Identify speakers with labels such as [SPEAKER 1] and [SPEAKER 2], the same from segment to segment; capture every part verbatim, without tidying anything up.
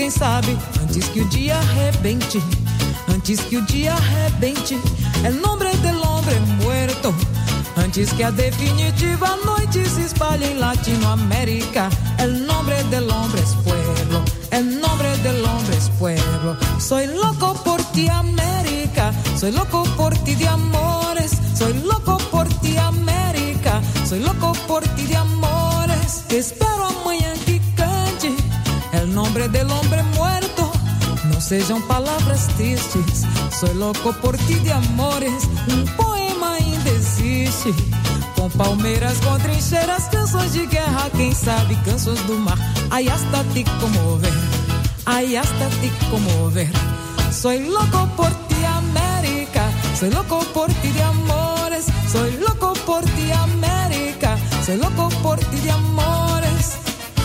[SPEAKER 1] quem sabe, antes que o dia arrebente, antes que o dia arrebente, el nombre del hombre muerto, antes que a definitiva noite se espalhe em Latinoamérica, el nombre del hombre es pueblo, el nombre del hombre es pueblo. Soy loco por ti, América, soy loco por ti de amores, soy loco por ti, América, soy loco por ti de amores. Espero amanhã que cante el nombre del hombre muerto, não sejam palavras tristes, soy loco por ti de amores. Um poema ainda existe, com palmeiras, com trincheiras, canções de guerra, quem sabe canções do mar. Ai, hasta te comover, ai, hasta te comover. Soy loco por ti, América, soy loco por ti de amores, soy loco por ti, América, soy loco por ti de amores.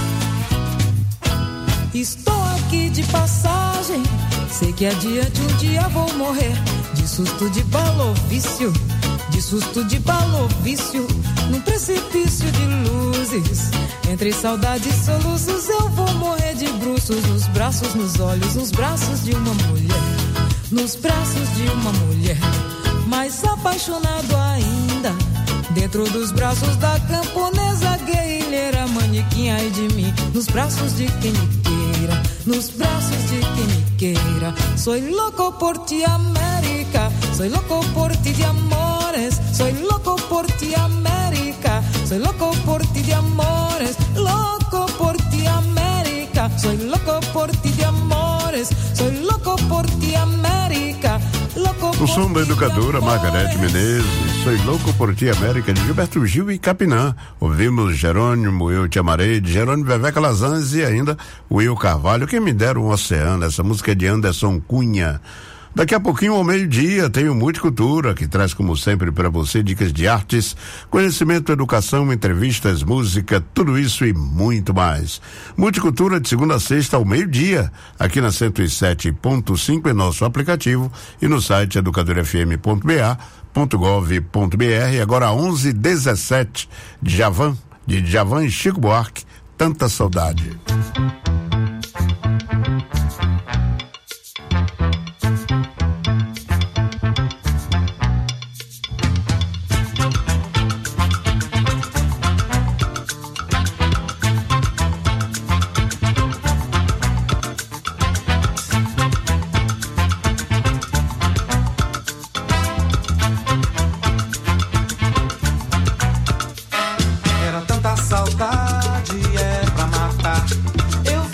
[SPEAKER 1] Estou aqui de passagem, sei que adiante um dia vou morrer, de susto, de balovício, de susto, de balovício, num precipício de luzes, entre saudade e soluços eu vou morrer de bruços, nos braços, nos olhos, nos braços de uma mulher, nos braços de uma mulher, mais apaixonado ainda, dentro dos braços da camponesa guerrilheira, manequim, ai de mim, nos braços de quem me queira, nos braços de quem me queira. Soy loco por ti, América, soy loco por ti de amores, soy loco por ti, América, soy loco por ti de amores, loco por ti, América, soy loco por ti de amores, soy loco por ti, América, loco por ti.
[SPEAKER 2] O som da educadora Margarete Menezes, Soy Louco por Ti, América, de Gilberto Gil e Capinã. Ouvimos Jerônimo, Eu Te Amarei, de Jerônimo Vevé Calazans e ainda Will Carvalho, Quem Me Dera um Oceano. Essa música é de Anderson Cunha. Daqui a pouquinho, ao meio-dia, tem o Multicultura, que traz, como sempre, para você dicas de artes, conhecimento, educação, entrevistas, música, tudo isso e muito mais. Multicultura de segunda a sexta ao meio-dia, aqui na cento e sete ponto cinco em nosso aplicativo e no site educador f m ponto b a ponto gov ponto b r. Agora onze e dezessete, Djavan, de Djavan e Chico Buarque, Tanta Saudade.
[SPEAKER 3] Saudade é pra matar. Eu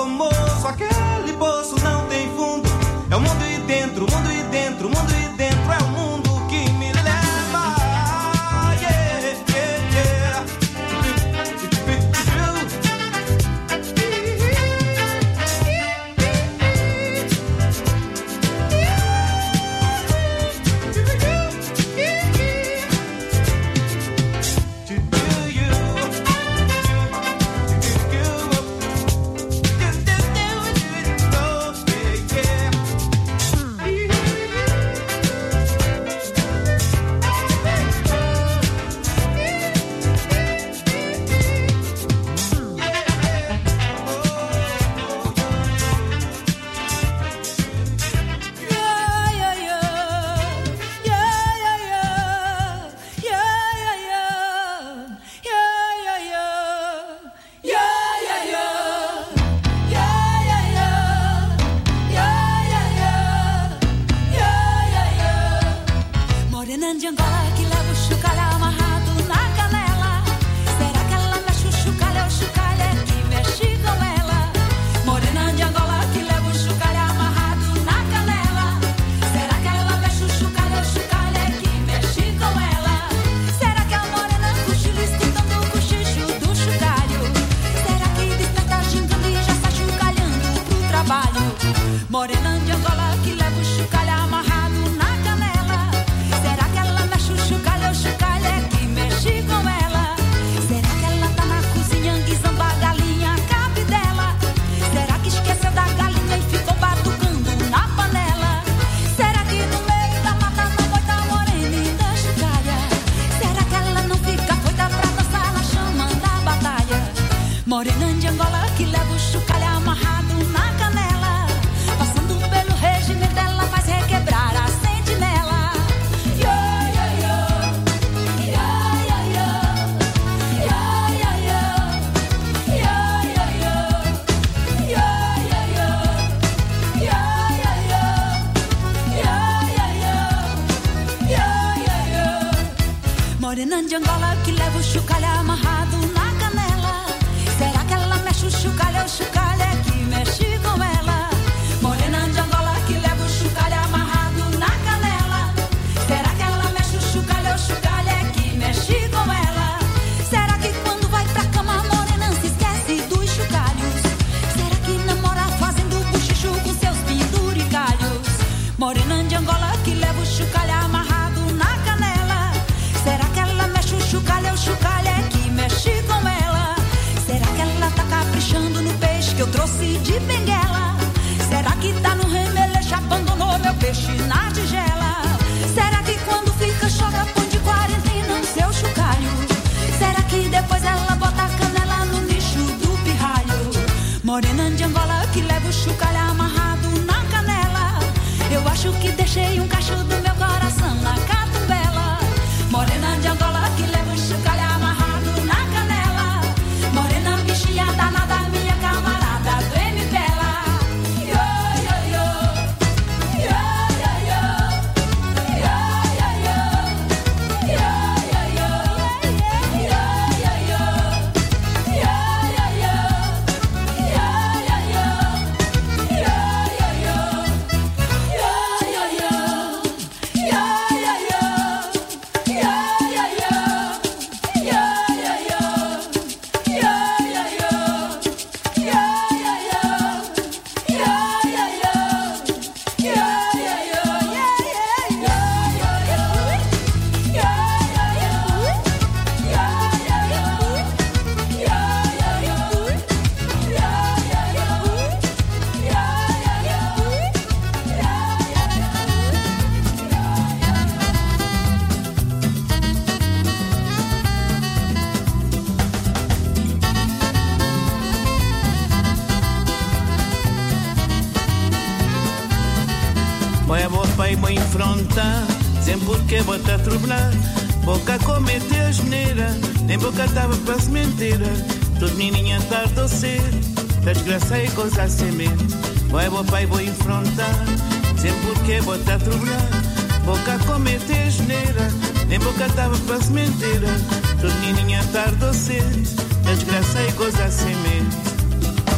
[SPEAKER 3] sou moço, aquele poço não tem fundo. É o mundo e dentro, o mundo e dentro, o mundo e dentro é o mundo que me leva. Yeah, yeah, yeah.
[SPEAKER 1] Morena de Angola que leva o chocalho amarrado na canela. Será que ela mexe o chocalho ou o chocalho é que mexe com ela? Morena de Angola que leva o chocalho amarrado na canela. Será que ela mexe o chocalho ou o chocalho é que mexe com ela? Será que quando vai pra cama a morena se esquece dos chocalhos? Será que namora fazendo buchicho com seus penduricalhos? Morena de Angola que leva o chocalho amarrado na canela. Será que ela mexe o chocalho ou o chocalho é que mexe com ela? Será que ela tá caprichando no peixe que eu trouxe de Benguela? Será que tá no remeleixo, abandonou meu peixe na tigela? Será que quando fica choca põe de quarentena no seu chocalho? Será que depois ela bota a canela no nicho do pirralho? Morena de Angola que leva o chocalho amarrado na canela. Eu acho que deixei um cacho do meu coração na catumbela. Morena de Angola que leva o chocalho amarrado na canela. Morena bichinha danada, minha camarada do M Bela. Yo, yo, yo. Yo, yo, yo. Yo, yo, yo. Yo, yo, yo. Yo, yo, yo. Yo, yo, yo. Yo, yo, yo. Yo, yo, yo. Yo, yo, yo. Yo, yo, yo.
[SPEAKER 4] Moja bopa e mãe enfrontar, sempre porque bota a trublar. Boca comete a geneira, nem boca tava para se mentira. Tudo menininha tarde ou cedo, da desgraça e coisa a semente. Moja bopa e mãe enfrontar, sempre porque bota a trublar. Boca comete a geneira, nem boca tava para se mentira. Tudo menininha tarde ou cedo, da desgraça e coisa a semente.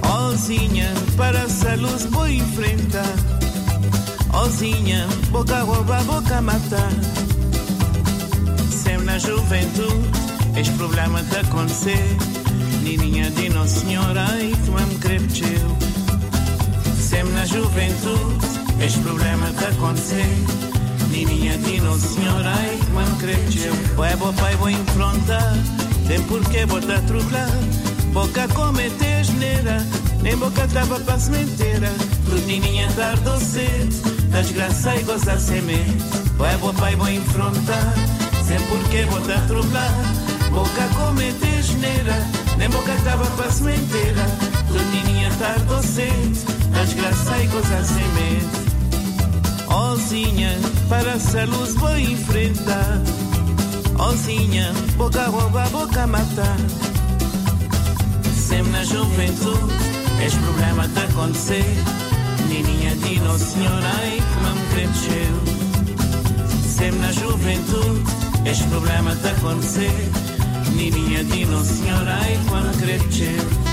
[SPEAKER 4] Ozinha, para essa luz vou enfrentar. Ozinha, boca rouba, boca matar. Sempre na juventude, este problema de acontecer. Nininha de Nossa Senhora, ai que me crepcheu. Sempre na juventude, este problema de acontecer. Nininha de Nossa Senhora, ai que me crepcheu. Ué, bo pai, vou enfrentar. Tem porquê botar trublar. Boca cometer geneira. Nem boca tava pra sementeira. Tudo nininha tarde ou cedo. Da desgraça e gozar semente. Ué, bo pai, vou enfrentar. Sem porquê botar trublar. Boca cometer geneira. Nem boca tava pra sementeira. Tudo nininha tarde ou cedo. Da desgraça e gozar semente. Ozinha, para essa luz vou enfrentar. Ozinha, boca rouba, boca matar. Sempre na juventude, este problema de acontecer. Nininha de Nossa Senhora, ai que me cresceu. Sempre na juventude, este problema de acontecer. Nininha de Nossa Senhora, ai que me cresceu.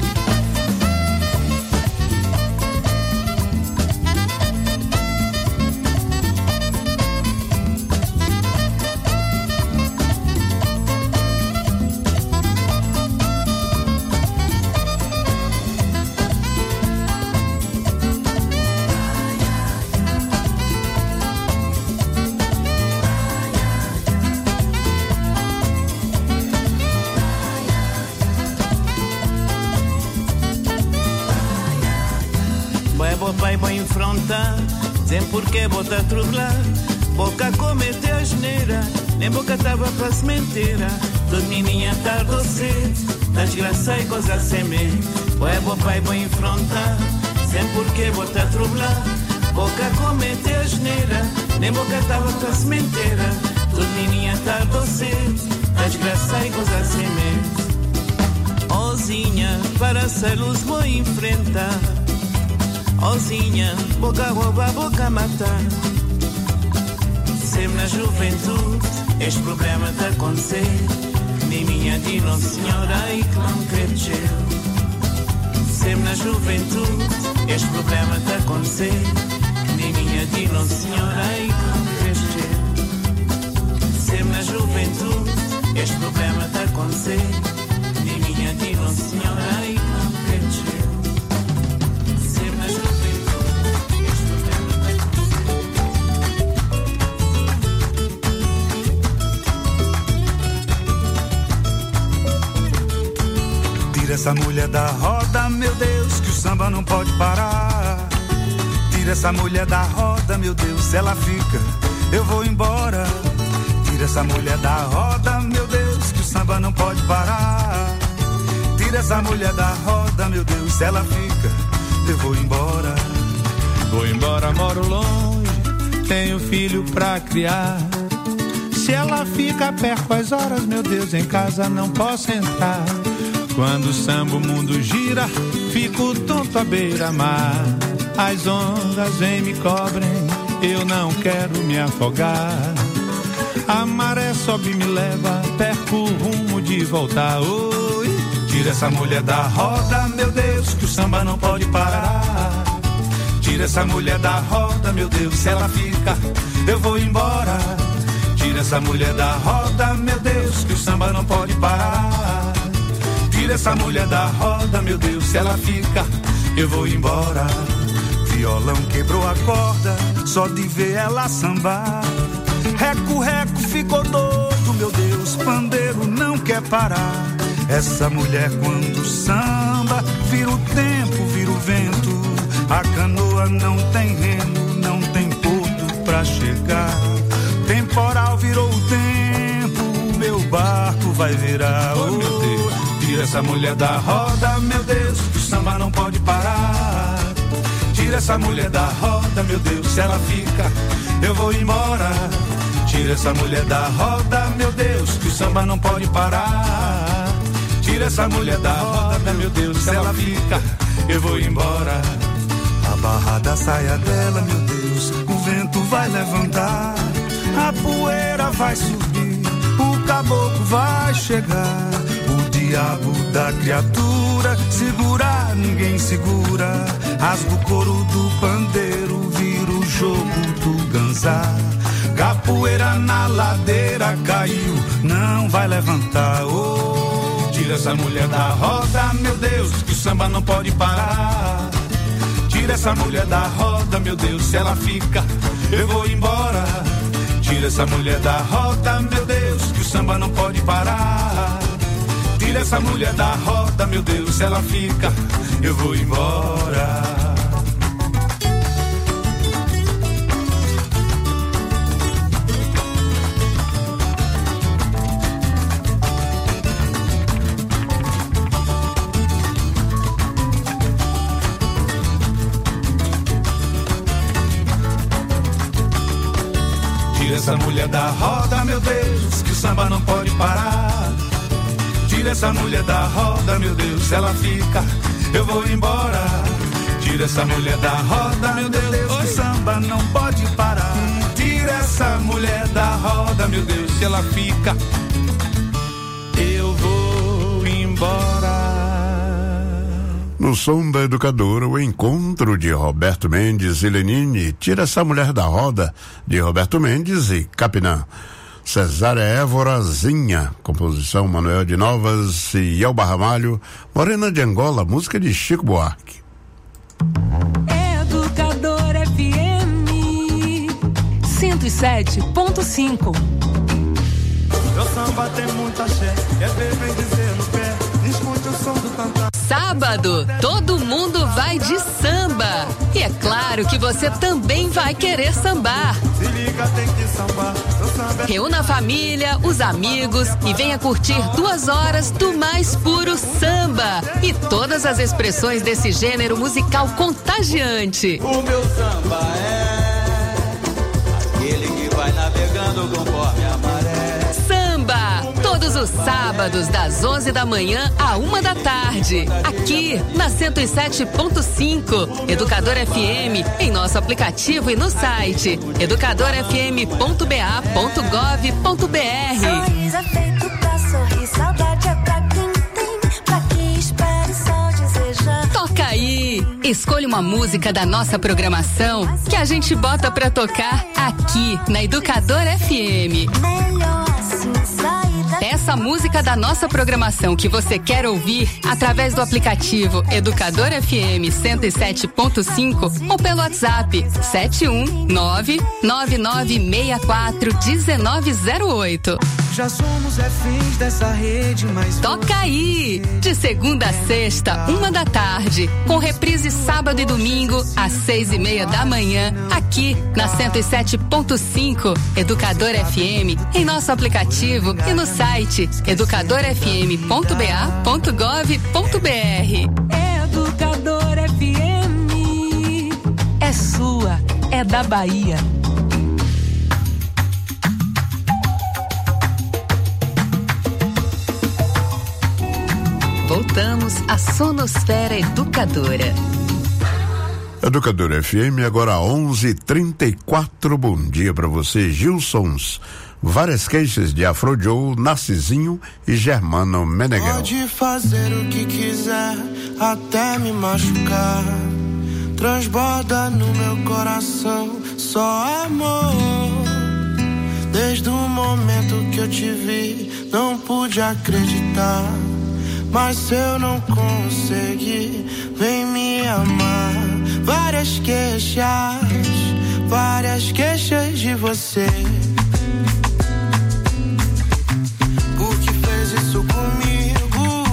[SPEAKER 4] Pai, vou enfrentar, sem porquê botar trublar. Boca cometer a geneira, nem boca tava pra sementeira. Tudo nininha tarde ou cedo, da desgraça e coisa semente. Ué, bo pai, vou enfrentar, sem porquê botar trublar. Boca cometer a geneira, nem boca tava pra sementeira. Tudo nininha tarde ou cedo, da desgraça e coisa semente. Ozinha, para essa luz vou enfrentar. Ozinha, boca rouba, boca matar. Sempre na juventude, este problema de acontecer. Nininha de Nossa Senhora, ai que não cresceu. Sempre na juventude, este problema de acontecer. Nininha de Nossa Senhora, ai que não cresceu. Sempre na juventude, este problema de acontecer. Nininha de Nossa Senhora, ai que não cresceu.
[SPEAKER 5] Tira essa mulher da roda, meu Deus, que o samba não pode parar. Tira essa mulher da roda, meu Deus, se ela fica, eu vou embora. Tira essa mulher da roda, meu Deus, que o samba não pode parar. Tira essa mulher da roda, meu Deus, se ela fica, eu vou embora.
[SPEAKER 6] Vou embora, moro longe, tenho filho pra criar. Se ela fica perto às horas, meu Deus, em casa não posso entrar. Quando o samba o mundo gira, fico tonto à beira-mar. As ondas vêm me cobrem, eu não quero me afogar. A maré sobe e me leva, perco o rumo de voltar. Oi, tira essa mulher da roda, meu Deus, que o samba não pode parar. Tira essa mulher da roda, meu Deus, se ela fica, eu vou embora. Tira essa mulher da roda, meu Deus, que o samba não pode parar. Tira essa mulher da roda, meu Deus, se ela fica, eu vou embora.
[SPEAKER 5] Violão quebrou a corda, só de ver ela sambar. Reco, reco, ficou doido, meu Deus, pandeiro não quer parar. Essa mulher quando samba, vira o tempo, vira o vento. A canoa não tem remo, não tem porto pra chegar. Temporal virou o tempo, meu barco vai virar.
[SPEAKER 6] Oh, meu Deus.
[SPEAKER 5] Tira essa mulher da roda, meu Deus, o samba não pode parar. Tira essa mulher da roda, meu Deus, se ela fica, eu vou embora. Tira essa mulher da roda, meu Deus, que o samba não pode parar. Tira essa mulher da roda, meu Deus, se ela fica, eu vou embora. A barra da saia dela, meu Deus, o vento vai levantar. A poeira vai subir, o caboclo vai chegar. O dia diabo da criatura, segurar ninguém segura. Rasga o couro do pandeiro, vira o jogo do ganzá. Capoeira na ladeira caiu, não vai levantar. Oh, tira essa mulher da roda, meu Deus, que o samba não pode parar. Tira essa mulher da roda, meu Deus, se ela fica, eu vou embora. Tira essa mulher da roda, meu Deus, que o samba não pode parar. Tira essa mulher da roda, meu Deus, se ela fica, eu vou embora. Tira essa mulher da roda, meu Deus, que o samba não pode parar. Tira essa mulher da roda, meu Deus, se ela fica, eu vou embora. Tira essa mulher da roda, meu Deus, que o samba não pode parar. Tira essa mulher da roda, meu Deus, se ela fica, eu vou embora.
[SPEAKER 2] No som da Educadora, o encontro de Roberto Mendes e Lenine, Tira essa mulher da roda, de Roberto Mendes e Capinã. Cesária Évorazinha, composição Manuel de Novas e Elba Ramalho. Morena de Angola, música de Chico Buarque.
[SPEAKER 1] Educadora F M cento e sete ponto cinco.
[SPEAKER 3] Meu samba tem muita fé, é ver bem dizer no pé, escute o som do tantã.
[SPEAKER 7] Sábado, todo mundo vai de samba. E é claro que você também vai querer sambar.
[SPEAKER 3] Se liga, tem que sambar. Samba...
[SPEAKER 7] Reúna a família, os amigos e venha curtir duas horas do mais puro samba. E todas as expressões desse gênero musical contagiante.
[SPEAKER 3] O meu samba é aquele que vai navegando conforme a maré.
[SPEAKER 7] Samba, todos os sábados das onze da manhã à uma da tarde, aqui na cento e sete ponto cinco, Educadora F M, em nosso aplicativo e no site educadora f m ponto b a ponto gov ponto b r.
[SPEAKER 8] Sorriso é feito pra sorrir, saudade é pra quem tem, pra que espere só desejar.
[SPEAKER 7] Toca aí, escolha uma música da nossa programação que a gente bota pra tocar aqui na Educadora F M.
[SPEAKER 8] Melhor assim sair da...
[SPEAKER 7] Essa música da nossa programação que você quer ouvir através do aplicativo Educadora F M cento e sete ponto cinco ou pelo WhatsApp sete um nove nove nove seis quatro um nove zero oito.
[SPEAKER 1] Já somos reféns dessa rede, mas
[SPEAKER 7] Toca aí! De segunda a sexta, uma da tarde, com reprise sábado e domingo, às seis e meia da manhã, aqui na cento e sete ponto cinco, Educadora F M, em nosso aplicativo e no site educadora f m ponto b a ponto gov ponto b r.
[SPEAKER 1] Educadora F M é sua, é da Bahia.
[SPEAKER 7] Voltamos à Sonosfera Educadora.
[SPEAKER 2] Educadora F M, agora onze e trinta e quatro. Bom dia para você, Gilsons. Várias queixas de Afro Joe, Narcisinho e Germano Meneghel.
[SPEAKER 9] Pode fazer o que quiser, até me machucar. Transborda no meu coração só amor. Desde o momento que eu te vi, não pude acreditar. Mas se eu não conseguir, vem me amar. Várias queixas, várias queixas de você. Por que fez isso comigo?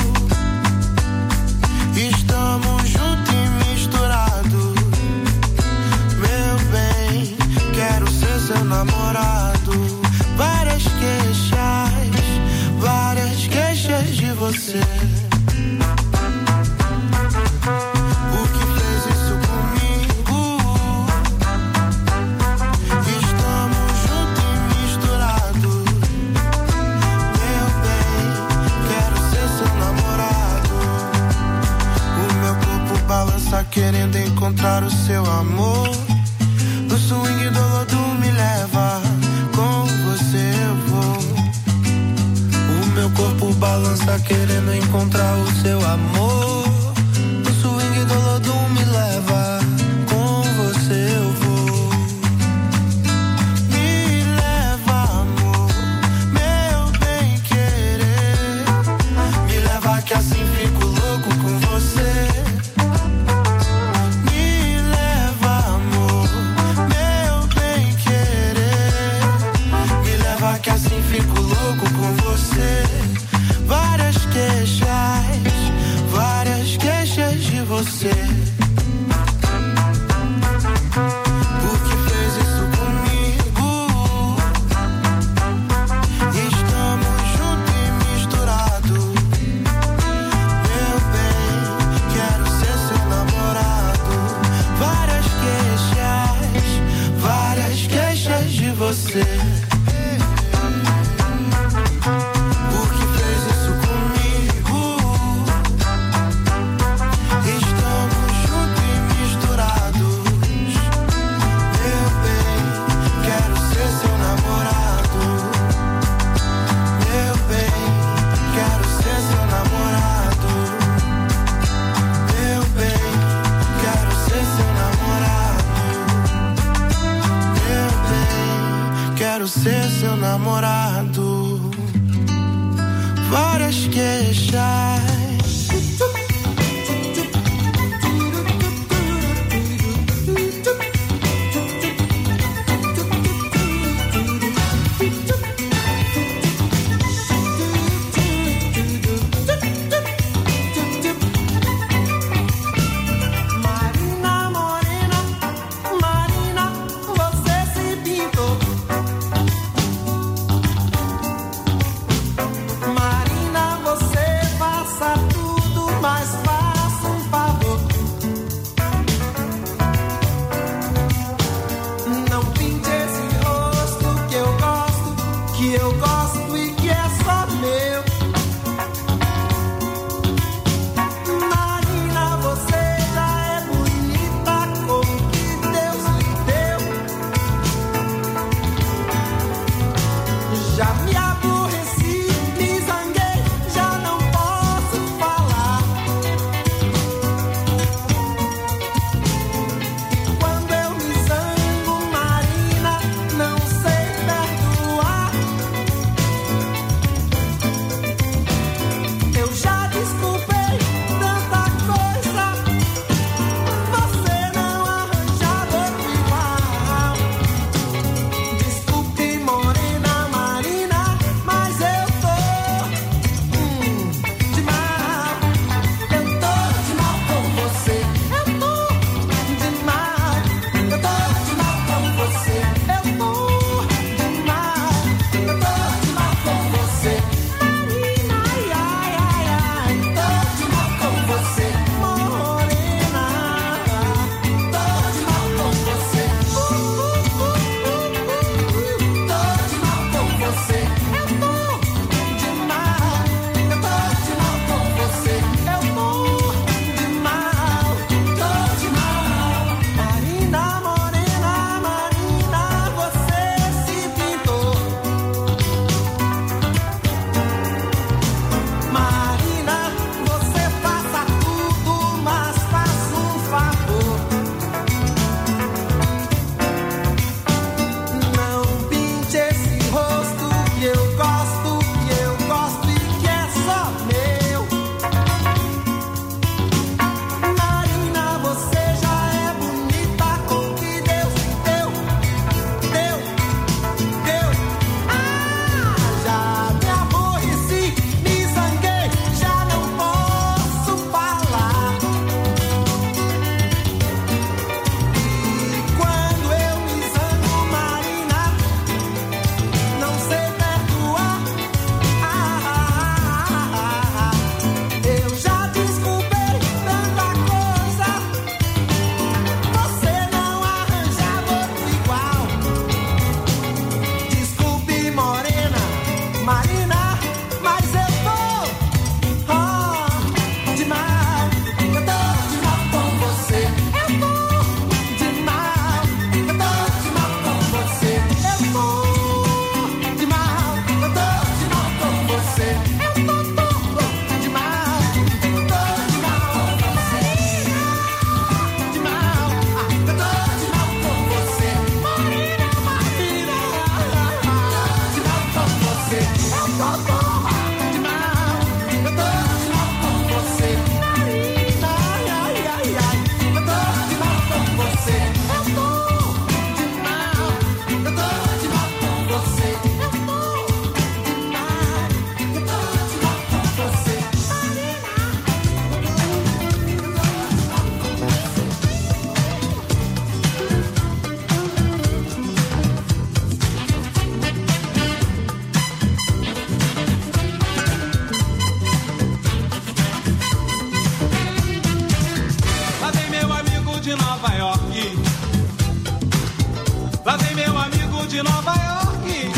[SPEAKER 9] Estamos juntos e misturados. Meu bem, quero ser seu namorado. Várias queixas, várias queixas de você. Por que fez isso comigo? Estamos juntos e misturados. Meu bem, quero ser seu namorado. O meu corpo balança querendo encontrar o seu amor. No swing do lodo me leva, com você eu vou. O meu corpo balança querendo encontrar o seu amor. O swing do Lodum me leva, com você eu vou. Me leva, amor, meu bem querer. Me leva que assim fico louco com você. Me leva, amor, meu bem querer. Me leva que assim fico louco com você. Várias queixas, várias queixas de você. Por que fez isso comigo? Estamos juntos e misturados. Meu bem, quero ser seu namorado. Várias queixas, várias queixas de você. Ser seu namorado. Várias queixas.
[SPEAKER 10] Marina, você passa
[SPEAKER 3] de Nova York. Lá vem meu amigo de Nova York.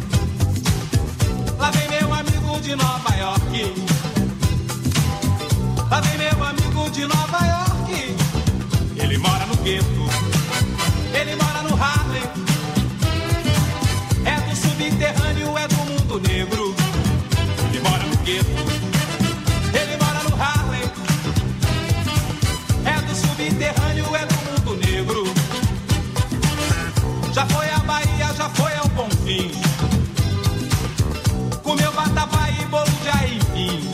[SPEAKER 3] Lá vem meu amigo de Nova York. Lá vem meu amigo de Nova York. Ele mora no gueto. Ele mora no Harlem. É do subterrâneo, é do mundo negro. Ele mora no gueto. Ele mora no Harlem. É do subterrâneo, é do mundo negro. Já foi a Bahia, já foi ao Bonfim. Comeu vatapá e bolo de aipim.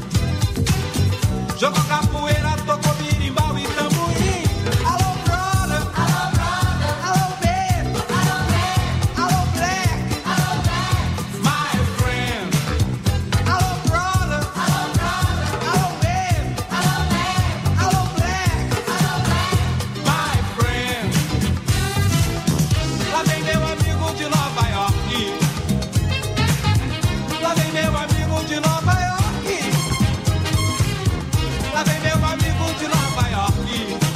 [SPEAKER 3] Jogou capoeira, tocou birimbau e tamborim. Alô, brother. Alô, brother. Alô, baby. Alô, baby. Alô, black. Alô, black. My friend. Alô, brother. Alô, brother. Alô, baby. Alô, baby. Alô, black. Alô, black. My friend. Lá vem meu amigo de Nova York. Lá vem meu amigo de Nova York. Lá vem meu amigo de Nova York.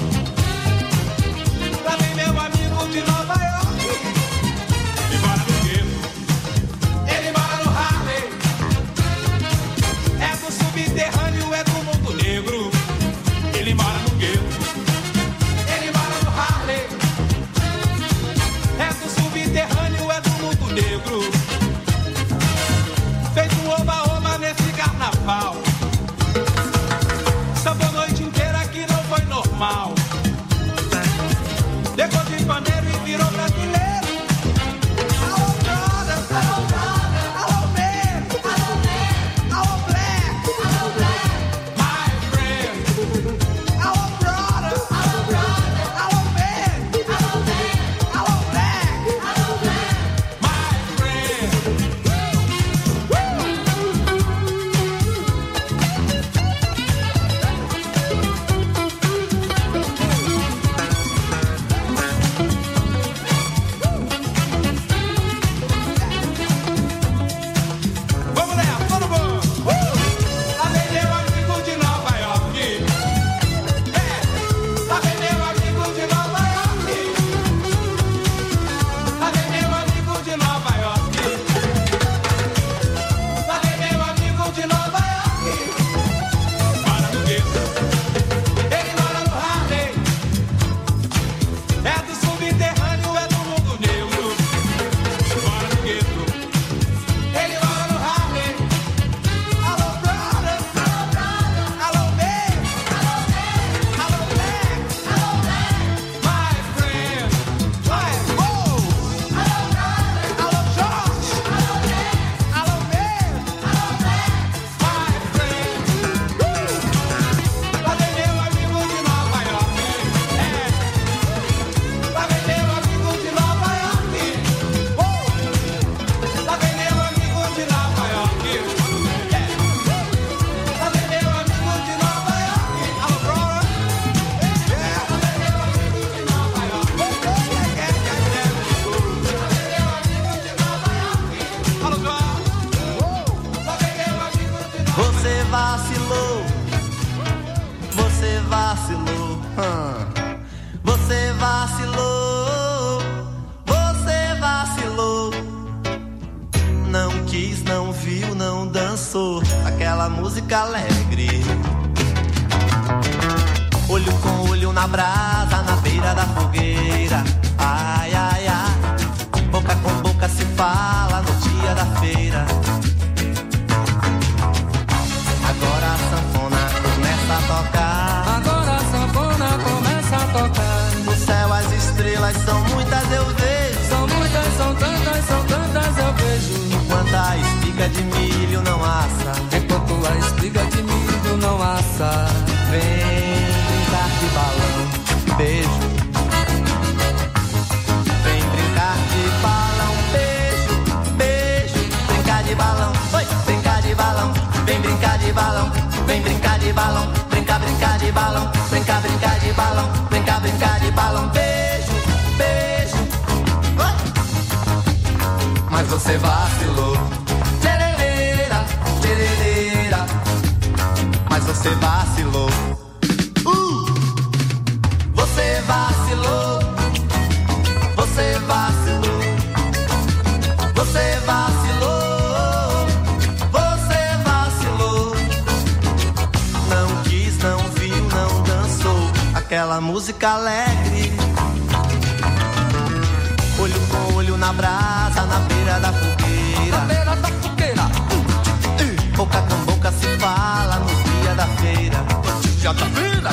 [SPEAKER 3] Lá vem meu amigo de Nova York. Ele mora no gueto. Ele mora no Harlem. É do subterrâneo, é do mundo negro. Ele mora no gueto. Ele mora no Harlem. É do subterrâneo, é do mundo negro. Fez um oba-oba nesse carnaval. Sambou a noite inteira que não foi normal. Pegou de pandeiro e virou brasileiro. Alô, brother. Alô, brother. Alô, baby. Alô, baby. Alô, black. Alô, black. My friend. Alô, brother. Alô, brother. Alô, baby. Alô, baby. Alô, black. Alô, black. My friend. Vamos nessa, todo mundo! Uh! Lá vem meu amigo de Nova York. É, lá vem meu amigo de Nova York. Lá vem meu amigo de Nova York. Lá vem meu amigo de Nova York. Mora no gueto. Ele mora no Harlem. É do subterrâneo, é do mundo negro. Mora no gueto. Ele mora no Harlem. Alô, brother. Alô, brother. Alô, baby. Alô, baby. Alô, black. Alô, black. My friend. My oh. Alô, brother. Alô, Jorge. Alô, baby. Alô, baby. Alô, black. My friend. Uh. Lá vem meu amigo de Nova York. É. Lá vem meu amigo de Nova York. Oh. Lá vem meu amigo de Nova York. É. Lá vem meu amigo de Nova York. Alô, brother. É. Lá vem meu amigo de Nova York. É, é, é, é. Lá vem meu amigo de Nova York. Alô, Jorge. Lá vem meu amigo de Nova York.
[SPEAKER 10] Você vacilou, você vacilou, hum. Você vacilou, você vacilou. Não quis, não viu, não dançou aquela música alegre. Olho com olho na brasa, na beira da fogueira. Ai, ai, ai. Boca com boca se fala no dia da feira. Agora a sanfona começa a tocar.
[SPEAKER 1] Agora a sanfona começa a tocar.
[SPEAKER 10] No céu as estrelas são muitas, eu vejo.
[SPEAKER 1] São muitas, são tantas, são tantas, eu vejo.
[SPEAKER 10] Enquanto a espiga de milho não assa.
[SPEAKER 1] Enquanto a espiga de milho não assa.
[SPEAKER 10] Vem brincar de balão, beijo. Vem brincar de balão, beijo, beijo. Brincar de balão, oi, brincar de balão. Vem brincar de balão, vem brincar de balão. Brincar, brincar de balão, brincar, brincar de balão. Brincar, brincar de balão, beijo, beijo. Oi. Mas você vacilou, tchereleira, tchereleira. Mas você vacilou. Uh! Você vacilou, você vacilou, você vacilou, você vacilou. Não quis, não viu, não dançou aquela música alegre. Olho com olho na brasa, na beira da fogueira.
[SPEAKER 3] Na beira da fogueira.
[SPEAKER 10] Boca com boca se fala no dia da feira.
[SPEAKER 3] Dia da feira.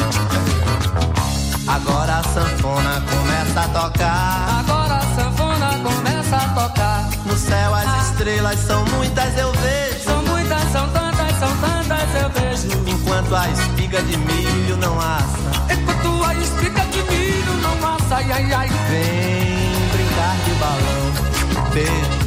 [SPEAKER 10] Agora a sanfona começa a tocar.
[SPEAKER 3] Agora a sanfona começa a tocar.
[SPEAKER 10] No céu as ah. estrelas são muitas, eu vejo.
[SPEAKER 3] São muitas, são tantas, são tantas, eu vejo.
[SPEAKER 10] Enquanto a espiga de milho não assa.
[SPEAKER 3] Enquanto a espiga de milho não assa, ai, ai, ai.
[SPEAKER 10] Vem brincar de balão, beijo.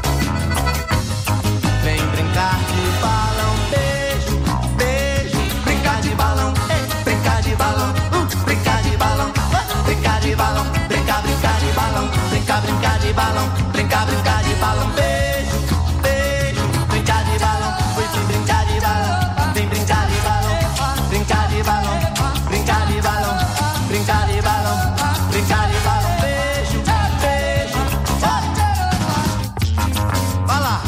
[SPEAKER 10] Vem brincar de balão, beijo, beijo. Brincar de balão, eh, brincar de balão, uh, brincar de balão, uh, brincar de balão, brincar, brincar de balão, brincar, brincar de balão, brincar, brincar de balão, beijo, beijo. Brincar de balão, foi sim brincar de balão, vem brincar de balão, brincar de balão, brincar de balão, brincar de balão, brincar de balão, beijo, beijo. Vai lá.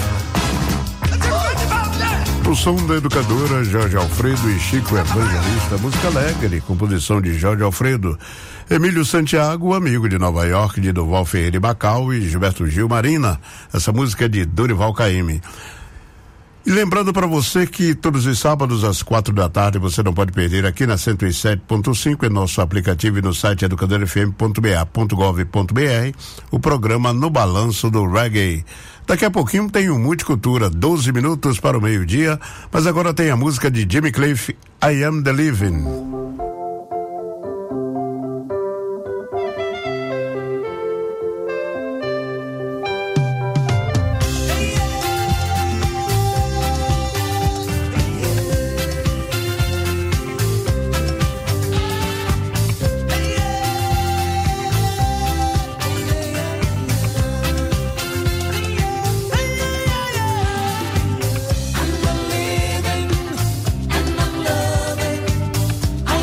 [SPEAKER 2] O som da educadora Jorge Alfredo e Chico Evangelista, música alegre, composição de Jorge Alfredo. Emílio Santiago, amigo de Nova York, de Durval Ferreira e Bacal, e Gilberto Gil Marina. Essa música é de Dorival Caymmi. E lembrando para você que todos os sábados às quatro da tarde você não pode perder aqui na cento e sete ponto cinco, em nosso aplicativo e no site educador f m ponto b a ponto gov ponto b r, o programa No Balanço do Reggae. Daqui a pouquinho tem o Multicultura, doze minutos para o meio-dia, mas agora tem a música de Jimmy Cliff, I Am The Living.
[SPEAKER 8] I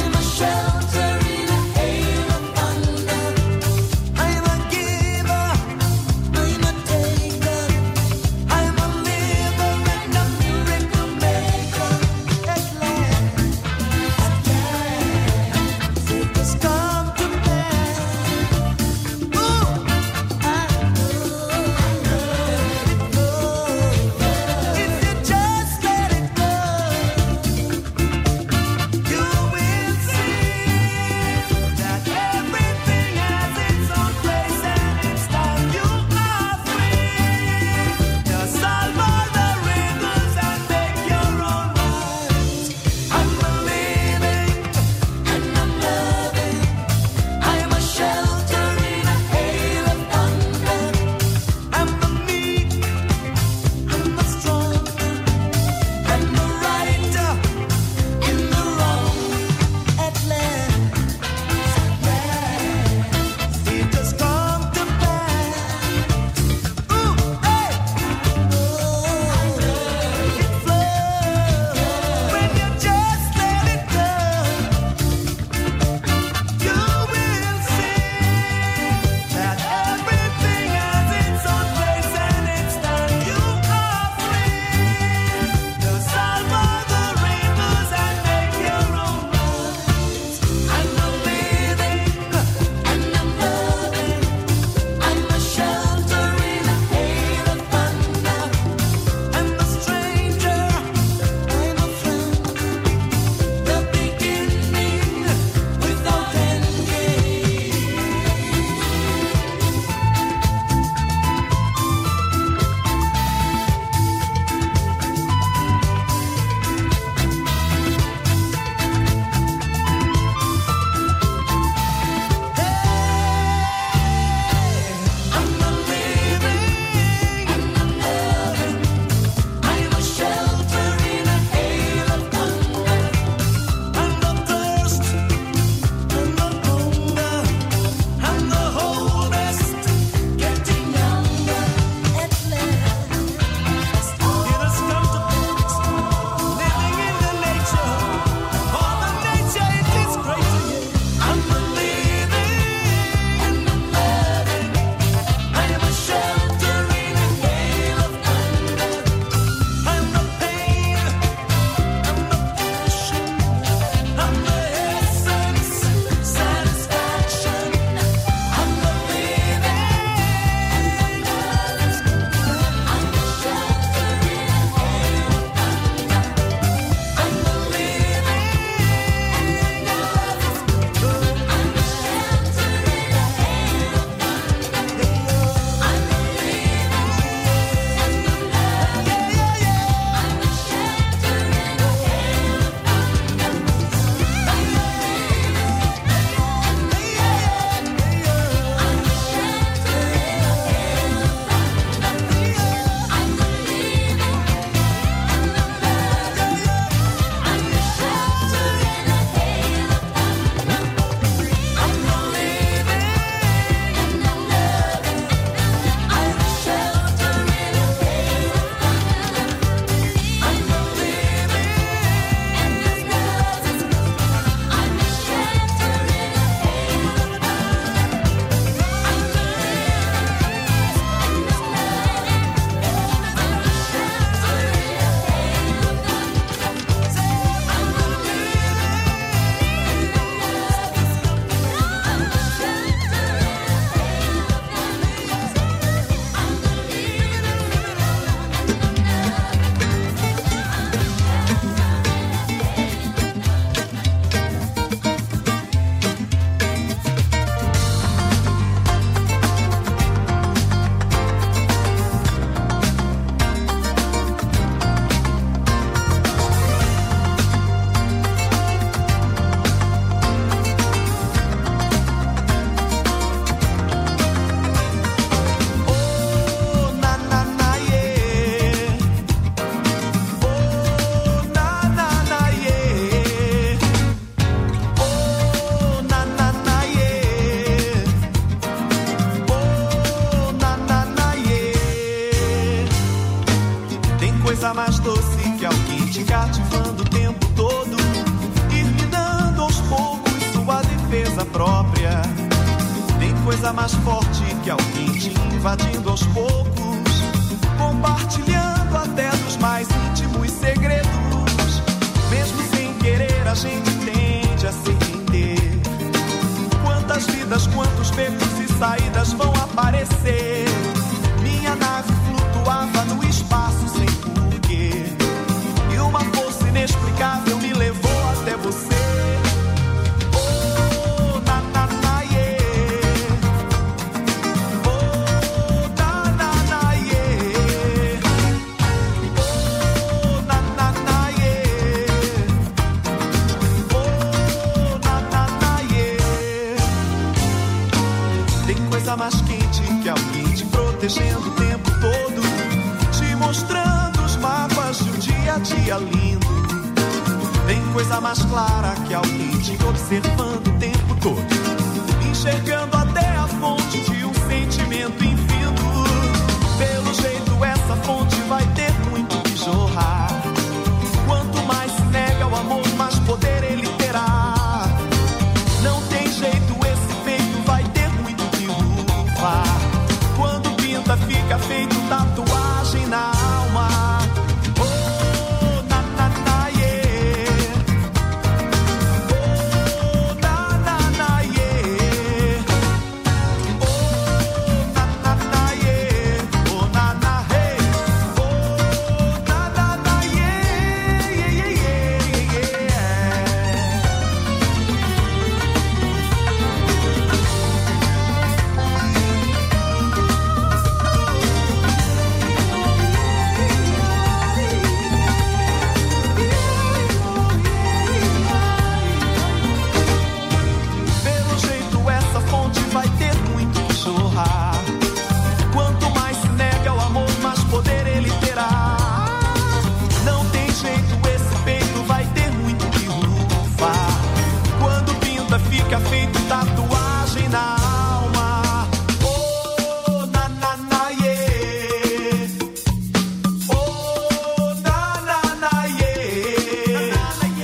[SPEAKER 11] dia. Tem coisa mais forte que alguém te invadindo aos poucos, compartilhando até dos mais íntimos segredos. Mesmo sem querer, a gente tende a se render. Quantas vidas, quantos becos e saídas vão aparecer? Minha nave flutuava no espaço sem porquê, e uma força inexplicável me levou até você. Oh, na, na, na, yeah. Oh, na, na, na, yeah. Oh, na, na, na, yeah. Oh, na, na, na, yeah. Tem coisa mais quente que alguém te protegendo o tempo todo, te mostrando os mapas de um dia a dia lindo. Tem coisa mais clara que alguém te observando o tempo todo, enxergando até a fonte de um sentimento infinito. Pelo jeito essa fonte vai ter muito que jorrar. Quanto mais se nega o amor, mais poder ele terá. Não tem jeito, esse peito vai ter muito que rufar. Quando pinta fica feito tatuagem na alma. Fica feito tatuagem na alma. Oh, na, na, na, yeah. Oh, na, na, na, yeah.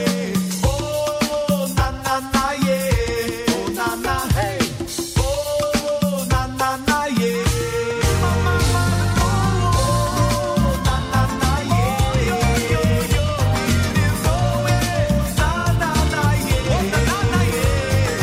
[SPEAKER 11] Oh, na, na, na, yeah. Oh, na, na, hey. Oh, na, na, na, yeah. Oh, na, na, na, yeah. Na, na, na, yeah.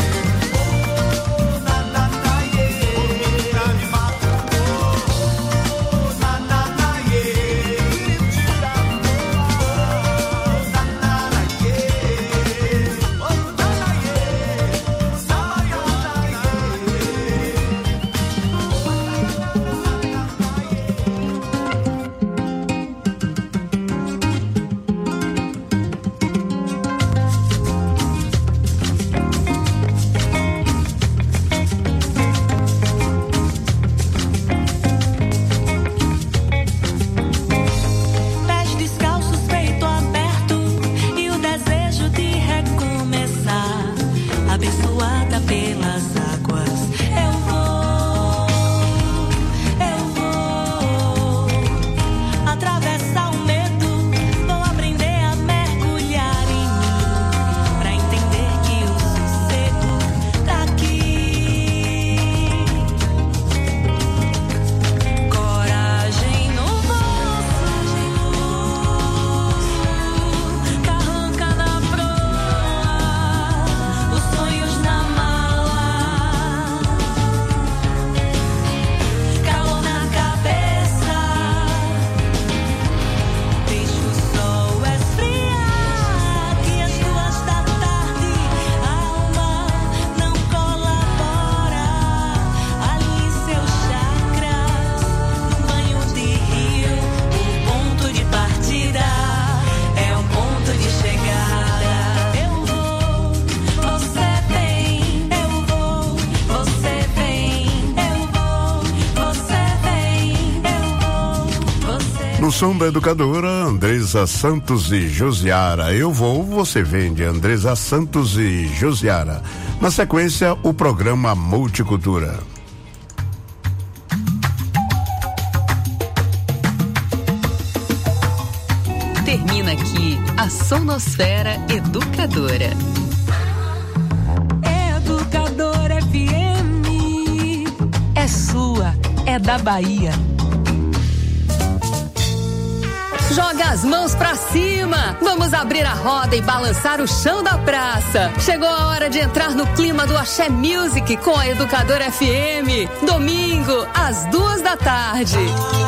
[SPEAKER 2] No som da educadora Andresa Santos e Josiara. Eu vou, você vem, de Andresa Santos e Josiara. Na sequência, o programa Multicultura.
[SPEAKER 7] Termina aqui a Sonosfera Educadora.
[SPEAKER 1] Educadora F
[SPEAKER 12] da Bahia.
[SPEAKER 7] Joga as mãos pra cima! Vamos abrir a roda e balançar o chão da praça. Chegou a hora de entrar no clima do Axé Music com a Educadora F M. Domingo, às duas da tarde.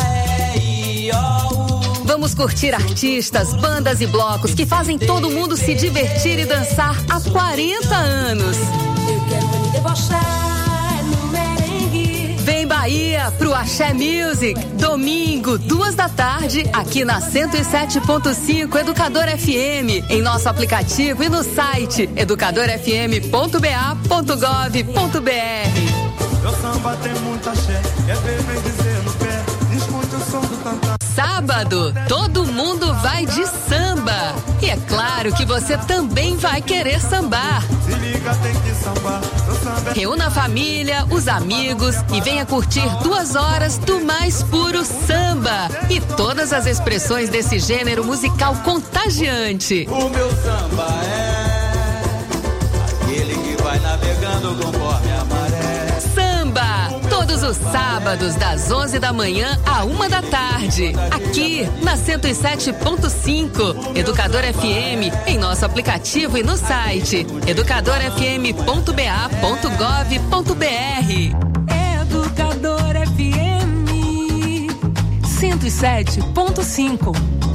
[SPEAKER 7] Vamos curtir artistas, bandas e blocos que fazem todo mundo se divertir e dançar há quarenta anos.
[SPEAKER 8] Eu quero me debochar no merengue.
[SPEAKER 7] Vem Bahia pro Axé Music, domingo, duas da tarde, aqui na cento e sete ponto cinco Educadora F M, em nosso aplicativo e no site educadora f m ponto b a ponto gov ponto b r.
[SPEAKER 11] Meu samba tem muita axé, é ver bem dizer no pé, escute o som do tantã.
[SPEAKER 7] Sábado, todo mundo vai de samba. E é claro que você também vai querer sambar.
[SPEAKER 11] Se liga, tem que sambar.
[SPEAKER 7] Reúna a família, os amigos e venha curtir duas horas do mais puro samba. E todas as expressões desse gênero musical contagiante.
[SPEAKER 3] O meu samba é aquele que vai navegando conforme a maré.
[SPEAKER 7] Samba, todos os sábados das onze da manhã à uma da tarde, aqui na cento e sete ponto cinco Educadora F M, em nosso aplicativo e no site educadora f m ponto b a ponto gov ponto b r.
[SPEAKER 12] Educadora F M cento e sete ponto cinco.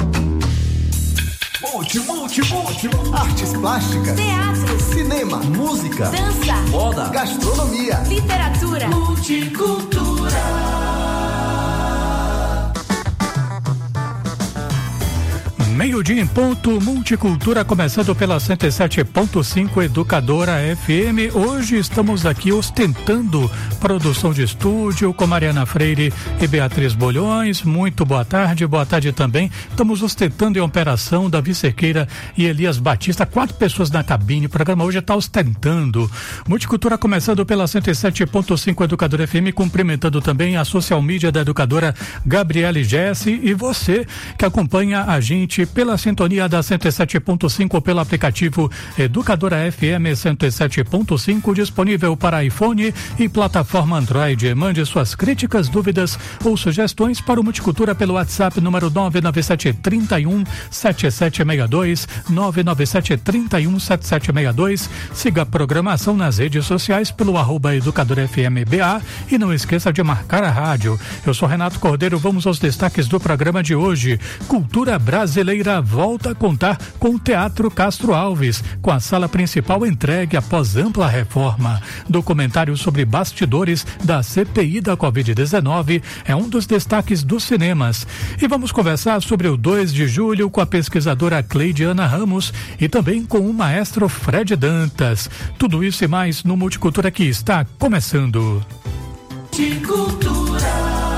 [SPEAKER 13] Multi, multi, multi, artes plásticas,
[SPEAKER 8] Teatro,
[SPEAKER 13] cinema, música,
[SPEAKER 8] dança,
[SPEAKER 13] moda, gastronomia,
[SPEAKER 8] literatura,
[SPEAKER 12] multicultura.
[SPEAKER 14] Meio-dia em ponto, Multicultura, começando pela cento e sete ponto cinco Educadora F M. Hoje estamos aqui ostentando produção de estúdio com Mariana Freire e Beatriz Bolhões. Muito boa tarde, boa tarde também. Estamos ostentando em operação Davi Cerqueira e Elias Batista, quatro pessoas na cabine. O programa hoje está ostentando. Multicultura começando pela cento e sete ponto cinco Educadora F M, cumprimentando também a social media da educadora Gabriele Jesse e você que acompanha a gente pela sintonia da cento e sete ponto cinco ou pelo aplicativo Educadora F M cento e sete ponto cinco, disponível para iPhone e plataforma Android. Mande suas críticas, dúvidas ou sugestões para o Multicultura pelo WhatsApp número nove nove sete três um sete sete seis dois, nove nove sete três um sete sete seis dois. Siga a programação nas redes sociais pelo arroba Educadora F M B A e não esqueça de marcar a rádio. Eu sou Renato Cordeiro, vamos aos destaques do programa de hoje. Cultura brasileira volta a contar com o Teatro Castro Alves, com a sala principal entregue após ampla reforma. Documentário sobre bastidores da C P I da covid dezenove é um dos destaques dos cinemas. E vamos conversar sobre o dois de julho com a pesquisadora Cleidiana Ramos e também com o maestro Fred Dantas. Tudo isso e mais no Multicultura que está começando.
[SPEAKER 12] Multicultura.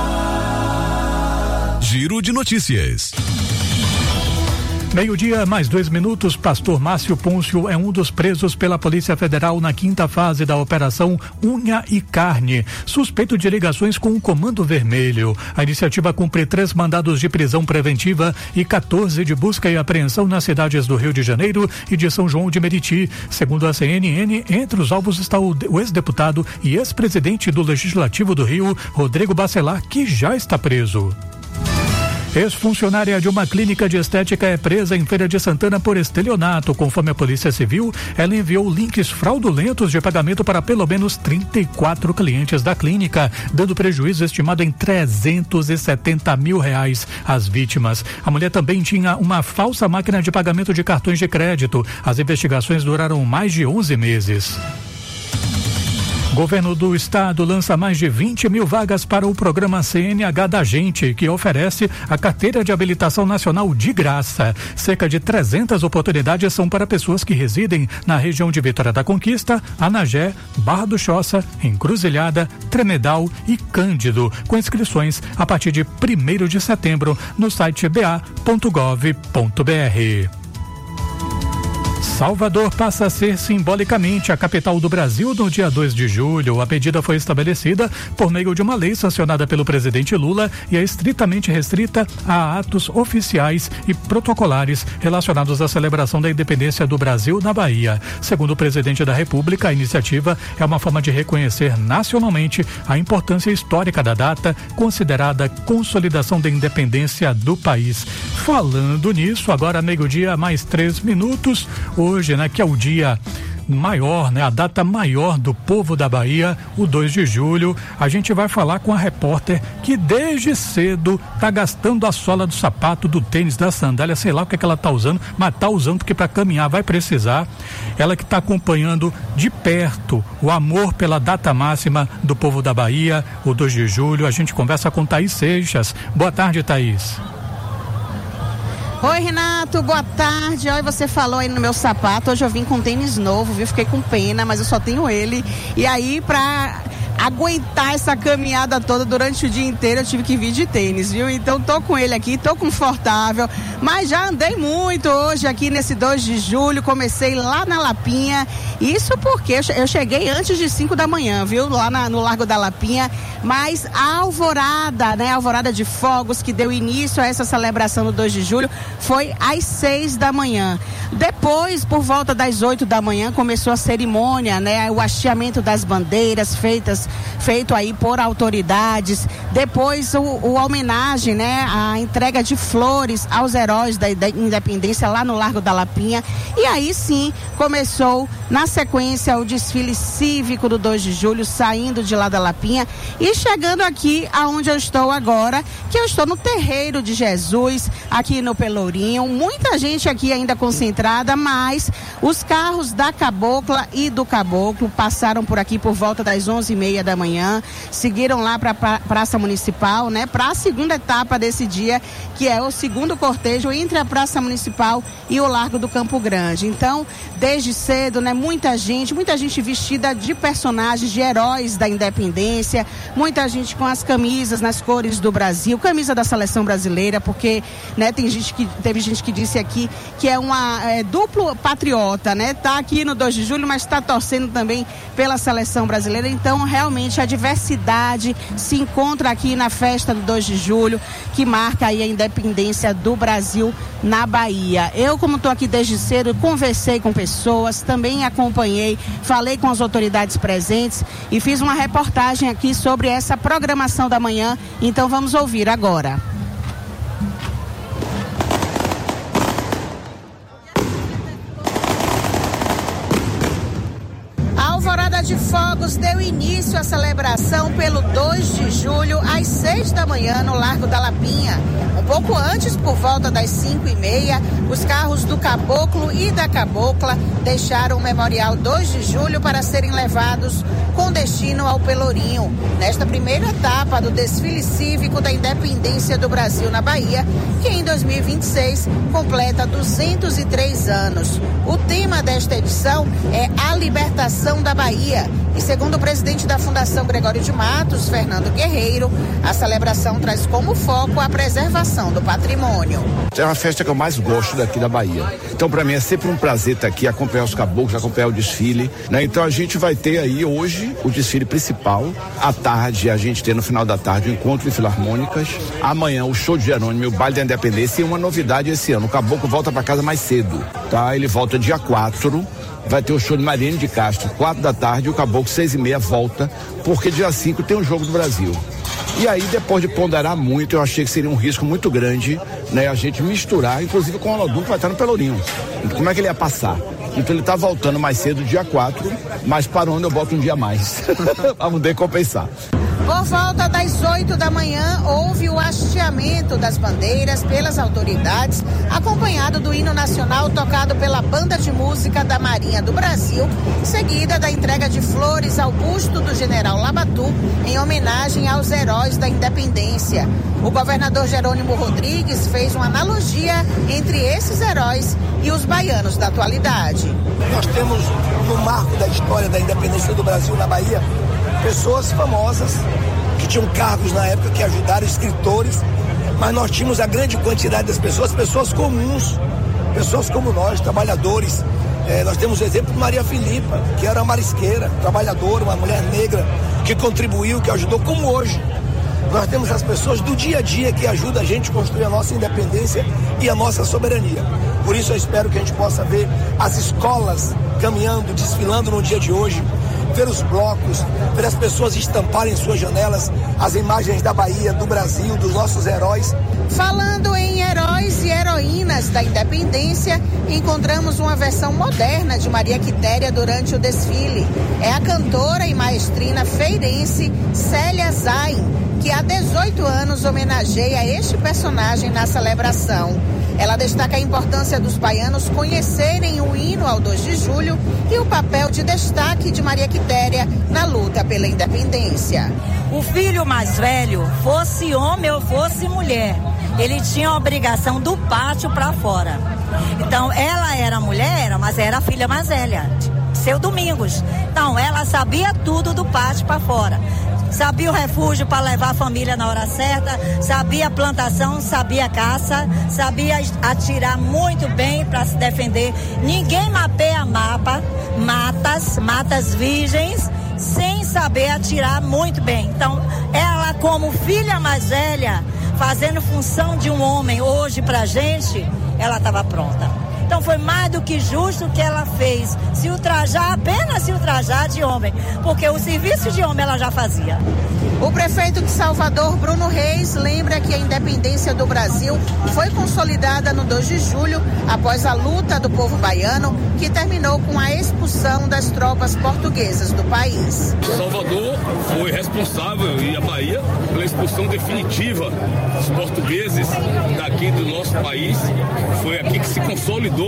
[SPEAKER 15] Giro de notícias.
[SPEAKER 14] Meio-dia, mais dois minutos. Pastor Márcio Pôncio é um dos presos pela Polícia Federal na quinta fase da Operação Unha e Carne, suspeito de ligações com o Comando Vermelho. A iniciativa cumpre três mandados de prisão preventiva e quatorze de busca e apreensão nas cidades do Rio de Janeiro e de São João de Meriti. Segundo a C N N, entre os alvos está o, o ex-deputado e ex-presidente do Legislativo do Rio, Rodrigo Bacelar, que já está preso. Ex-funcionária de uma clínica de estética é presa em Feira de Santana por estelionato. Conforme a Polícia Civil, ela enviou links fraudulentos de pagamento para pelo menos trinta e quatro clientes da clínica, dando prejuízo estimado em trezentos e setenta mil reais às vítimas. A mulher também tinha uma falsa máquina de pagamento de cartões de crédito. As investigações duraram mais de onze meses. Governo do Estado lança mais de vinte mil vagas para o programa C N H da Gente, que oferece a carteira de habilitação nacional de graça. Cerca de trezentas oportunidades são para pessoas que residem na região de Vitória da Conquista, Anagé, Barra do Choça, Encruzilhada, Tremedal e Cândido, com inscrições a partir de primeiro de setembro no site b a ponto gov ponto b r. Salvador passa a ser simbolicamente a capital do Brasil no dia dois de julho. A medida foi estabelecida por meio de uma lei sancionada pelo presidente Lula e é estritamente restrita a atos oficiais e protocolares relacionados à celebração da independência do Brasil na Bahia. Segundo o presidente da República, a iniciativa é uma forma de reconhecer nacionalmente a importância histórica da data, considerada consolidação da independência do país. Falando nisso, agora meio-dia mais três minutos, hoje, né, que é o dia maior, né, a data maior do povo da Bahia, o dois de julho, a gente vai falar com a repórter que desde cedo tá gastando a sola do sapato, do tênis, da sandália, sei lá o que, é que ela tá usando, mas tá usando porque para caminhar vai precisar. Ela que tá acompanhando de perto o amor pela data máxima do povo da Bahia, o dois de julho. A gente conversa com Thaís Seixas. Boa tarde, Thaís.
[SPEAKER 16] Oi, Renato, boa tarde. Olha, você falou aí no meu sapato, hoje eu vim com tênis novo, viu? Fiquei com pena, mas eu só tenho ele. E aí, pra aguentar essa caminhada toda durante o dia inteiro, eu tive que vir de tênis, viu? Então tô com ele aqui, tô confortável, mas já andei muito hoje aqui nesse dois de julho, comecei lá na Lapinha, isso porque eu cheguei antes de cinco da manhã, viu? Lá na, no Largo da Lapinha, mas a alvorada, né? A alvorada de fogos que deu início a essa celebração do dois de julho foi às seis da manhã. Depois, por volta das oito da manhã, começou a cerimônia, né? O hasteamento das bandeiras feitas feito aí por autoridades, depois o, o homenagem, né, a entrega de flores aos heróis da, da independência lá no Largo da Lapinha, e aí sim começou na sequência o desfile cívico do dois de julho, saindo de lá da Lapinha e chegando aqui aonde eu estou agora, que eu estou no Terreiro de Jesus, aqui no Pelourinho. Muita gente aqui ainda concentrada, mas os carros da Cabocla e do Caboclo passaram por aqui por volta das onze e meia da manhã, seguiram lá para a Praça Municipal, né, para a segunda etapa desse dia, que é o segundo cortejo entre a Praça Municipal e o Largo do Campo Grande. Então, desde cedo, né, muita gente, muita gente vestida de personagens, de heróis da independência, muita gente com as camisas nas cores do Brasil, camisa da seleção brasileira, porque, né, tem gente que, teve gente que disse aqui que é uma é, duplo patriota, né, tá aqui no dois de julho, mas está torcendo também pela seleção brasileira. Então, realmente, a diversidade se encontra aqui na festa do dois de julho, que marca aí a independência do Brasil na Bahia. Eu, como estou aqui desde cedo, conversei com pessoas, também acompanhei, falei com as autoridades presentes e fiz uma reportagem aqui sobre essa programação da manhã. Então, vamos ouvir agora. De fogos deu início à celebração pelo dois de julho às seis da manhã no Largo da Lapinha. Um pouco antes, por volta das cinco e meia, os carros do Caboclo e da Cabocla deixaram o Memorial dois de julho para serem levados com destino ao Pelourinho, nesta primeira etapa do desfile cívico da independência do Brasil na Bahia, que em dois mil e vinte e seis completa duzentos e três anos. O tema desta edição é a libertação da Bahia. E segundo o presidente da Fundação Gregório de Matos, Fernando Guerreiro, a celebração traz como foco a preservação do patrimônio.
[SPEAKER 17] É uma festa que eu mais gosto daqui da Bahia. Então, para mim, é sempre um prazer estar aqui, acompanhar os caboclos, acompanhar o desfile, né? Então, a gente vai ter aí hoje o desfile principal. À tarde, a gente tem no final da tarde o encontro de filarmônicas. Amanhã, o show de Jerônimo, o baile da Independência. E uma novidade esse ano: o caboclo volta para casa mais cedo, tá? Ele volta dia quatro. Vai ter o show de Mariane de Castro, quatro da tarde, e o Caboclo, seis e meia, volta, porque dia cinco tem o Jogo do Brasil. E aí, depois de ponderar muito, eu achei que seria um risco muito grande, né, a gente misturar, inclusive com o Olodum, que vai estar no Pelourinho. Como é que ele ia passar? Então ele está voltando mais cedo, dia quatro, mas para onde eu boto um dia a mais, para poder compensar.
[SPEAKER 16] Por volta das oito da manhã, houve o hasteamento das bandeiras pelas autoridades, acompanhado do hino nacional tocado pela Banda de Música da Marinha do Brasil, seguida da entrega de flores ao busto do general Labatu, em homenagem aos heróis da independência. O governador Jerônimo Rodrigues fez uma analogia entre esses heróis e os baianos da atualidade.
[SPEAKER 18] Nós temos, no marco da história da independência do Brasil na Bahia, pessoas famosas que tinham cargos na época, que ajudaram, escritores, mas nós tínhamos a grande quantidade das pessoas, pessoas comuns, pessoas como nós, trabalhadores, É, nós temos o exemplo de Maria Filipa, que era marisqueira, trabalhadora, uma mulher negra, que contribuiu, que ajudou, como hoje. Nós temos as pessoas do dia a dia que ajudam a gente a construir a nossa independência e a nossa soberania. Por isso eu espero que a gente possa ver as escolas caminhando, desfilando no dia de hoje, ver os blocos, ver as pessoas estamparem em suas janelas as imagens da Bahia, do Brasil, dos nossos heróis.
[SPEAKER 16] Falando em heróis e heroínas da independência, encontramos uma versão moderna de Maria Quitéria durante o desfile. É a cantora e maestrina feirense Célia Zayn, que há dezoito anos homenageia este personagem na celebração. Ela destaca a importância dos baianos conhecerem o hino ao dois de julho e o papel de destaque de Maria Quitéria na luta pela independência.
[SPEAKER 19] O filho mais velho, fosse homem ou fosse mulher, ele tinha a obrigação do pátio para fora. Então, ela era mulher, mas era a filha mais velha, seu Domingos. Então, ela sabia tudo do pátio para fora. Sabia o refúgio para levar a família na hora certa, sabia a plantação, sabia a caça, sabia atirar muito bem para se defender. Ninguém mapeia mapa, matas, matas virgens, sem saber atirar muito bem. Então, ela como filha mais velha, fazendo função de um homem hoje pra gente, ela estava pronta. Então foi mais do que justo que ela fez, se ultrajar, apenas se ultrajar de homem, porque o serviço de homem ela já fazia.
[SPEAKER 16] O prefeito de Salvador, Bruno Reis, lembra que a independência do Brasil foi consolidada no dois de julho, após a luta do povo baiano, que terminou com a expulsão das tropas portuguesas do país.
[SPEAKER 20] Salvador foi responsável, e a Bahia, pela expulsão definitiva dos portugueses daqui do nosso país. Foi aqui que se consolidou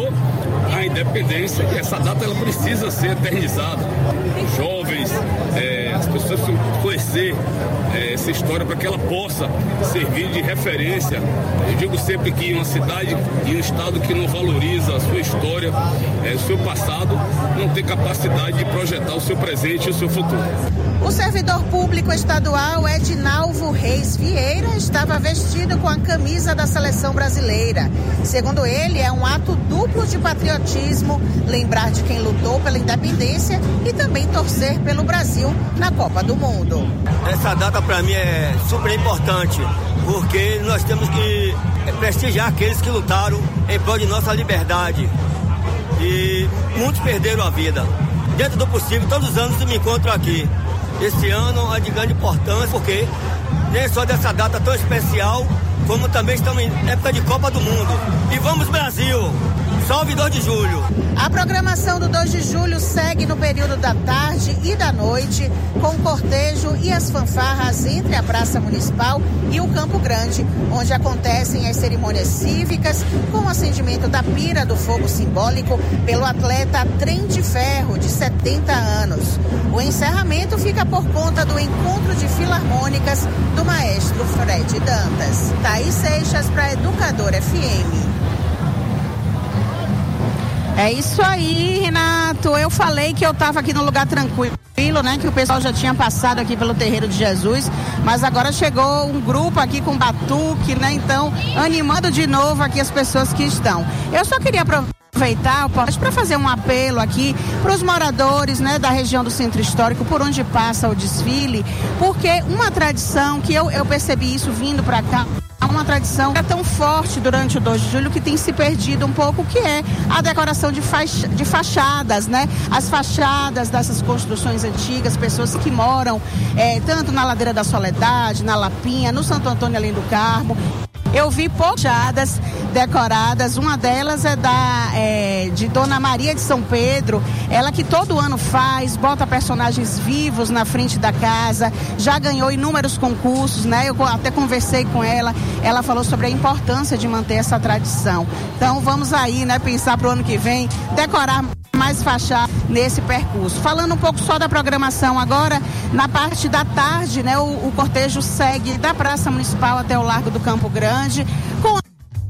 [SPEAKER 20] a independência, e essa data ela precisa ser eternizada. Os jovens, é, as pessoas precisam conhecer é, essa história para que ela possa servir de referência. Eu digo sempre que uma cidade e um estado que não valoriza a sua história, é, o seu passado, não tem capacidade de projetar o seu presente e o seu futuro.
[SPEAKER 16] O servidor público estadual Edinalvo Reis Vieira estava vestido com a camisa da seleção brasileira. Segundo ele, é um ato duplo de patriotismo, lembrar de quem lutou pela independência e também torcer pelo Brasil na Copa do Mundo.
[SPEAKER 21] Essa data para mim é super importante, porque nós temos que prestigiar aqueles que lutaram em prol de nossa liberdade. E muitos perderam a vida. Dentro do possível, todos os anos eu me encontro aqui. Esse ano é de grande importância, porque nem só dessa data tão especial, como também estamos em época de Copa do Mundo. E vamos Brasil! Salve dois de julho!
[SPEAKER 16] A programação do dois de julho segue no período da tarde e da noite, com o cortejo e as fanfarras entre a Praça Municipal e o Campo Grande, onde acontecem as cerimônias cívicas com o acendimento da pira do fogo simbólico pelo atleta Trem de Ferro, de setenta anos. O encerramento fica por conta do encontro de filarmônicas do maestro Fred Dantas. Thaís Seixas para Educador F M. É isso aí, Renato. Eu falei que eu estava aqui no lugar tranquilo, né? Que o pessoal já tinha passado aqui pelo Terreiro de Jesus, mas agora chegou um grupo aqui com batuque, né? Então, animando de novo aqui as pessoas que estão. Eu só queria aproveitar para fazer um apelo aqui para os moradores, né, da região do Centro Histórico, por onde passa o desfile, porque uma tradição que eu, eu percebi isso vindo para cá, uma tradição que é tão forte durante o dois de julho que tem se perdido um pouco, que é a decoração de, fach- de fachadas, né? As fachadas dessas construções antigas, pessoas que moram é, tanto na Ladeira da Soledade, na Lapinha, no Santo Antônio Além do Carmo. Eu vi fachadas decoradas, uma delas é da é, de Dona Maria de São Pedro, ela que todo ano faz, bota personagens vivos na frente da casa, já ganhou inúmeros concursos, né? Eu até conversei com ela, ela falou sobre a importância de manter essa tradição. Então vamos aí, né, pensar para o ano que vem, decorar mais fachada nesse percurso. Falando um pouco só da programação agora, na parte da tarde, né, o, o cortejo segue da Praça Municipal até o Largo do Campo Grande, com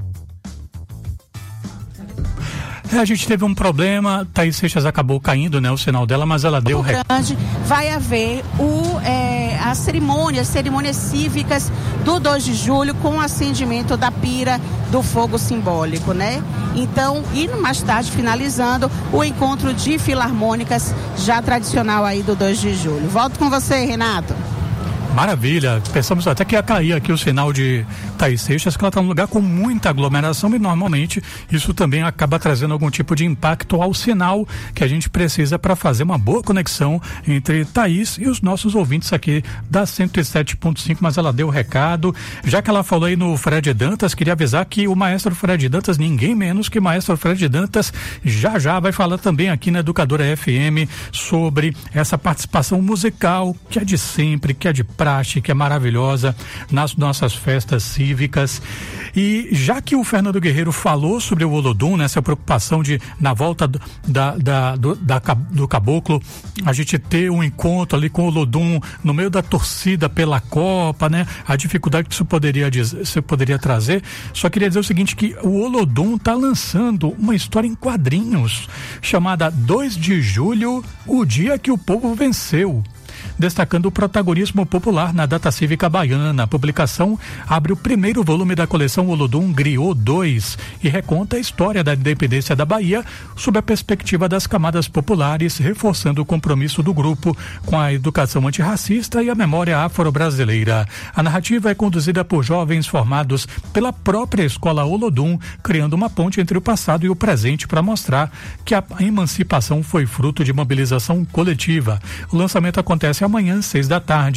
[SPEAKER 14] É, a gente teve um problema, Thaís Seixas acabou caindo, né, o sinal dela, mas ela deu...
[SPEAKER 16] Grande, vai haver o, é, a cerimônia, as cerimônias cívicas do dois de julho com o acendimento da pira do fogo simbólico, né? Então, e mais tarde, finalizando, o encontro de filarmônicas, já tradicional aí do dois de julho. Volto com você, Renato.
[SPEAKER 14] Maravilha, pensamos até que ia cair aqui o sinal de Thaís Seixas, que ela está num lugar com muita aglomeração e normalmente isso também acaba trazendo algum tipo de impacto ao sinal que a gente precisa para fazer uma boa conexão entre Thaís e os nossos ouvintes aqui da cento e sete ponto cinco, mas ela deu o recado. Já que ela falou aí no Fred Dantas, queria avisar que o maestro Fred Dantas, ninguém menos que o maestro Fred Dantas, já já vai falar também aqui na Educadora F M sobre essa participação musical que é de sempre, que é de praxe, que é maravilhosa nas nossas festas cívicas. E já que o Fernando Guerreiro falou sobre o Olodum, nessa preocupação de, na volta do, da, da, do, da, do caboclo, a gente ter um encontro ali com o Olodum no meio da torcida pela Copa, né? A dificuldade que isso poderia, dizer, isso poderia trazer. Só queria dizer o seguinte, que o Olodum está lançando uma história em quadrinhos chamada dois de julho, o dia que o povo venceu, destacando o protagonismo popular na data cívica baiana. A publicação abre o primeiro volume da coleção Olodum Griot dois e reconta a história da independência da Bahia sob a perspectiva das camadas populares, reforçando o compromisso do grupo com a educação antirracista e a memória afro-brasileira. A narrativa é conduzida por jovens formados pela própria escola Olodum, criando uma ponte entre o passado e o presente para mostrar que a emancipação foi fruto de mobilização coletiva. O lançamento acontece amanhã, seis da tarde.